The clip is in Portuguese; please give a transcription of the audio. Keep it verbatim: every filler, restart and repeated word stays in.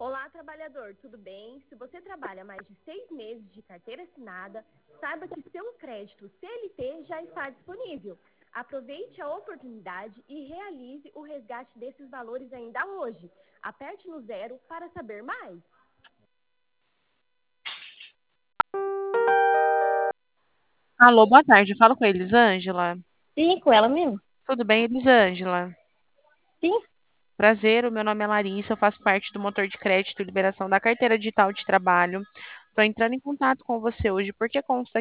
Olá, trabalhador, tudo bem? Se você trabalha mais de seis meses de carteira assinada, saiba que seu crédito C L T já está disponível. Aproveite a oportunidade e realize o resgate desses valores ainda hoje. Aperte no zero para saber mais. Alô, boa tarde. Falo com a Elisângela. Sim, com ela mesmo. Tudo bem, Elisângela? Sim. Prazer, o meu nome é Larissa, eu faço parte do motor de crédito e liberação da carteira digital de trabalho. Estou entrando em contato com você hoje porque consta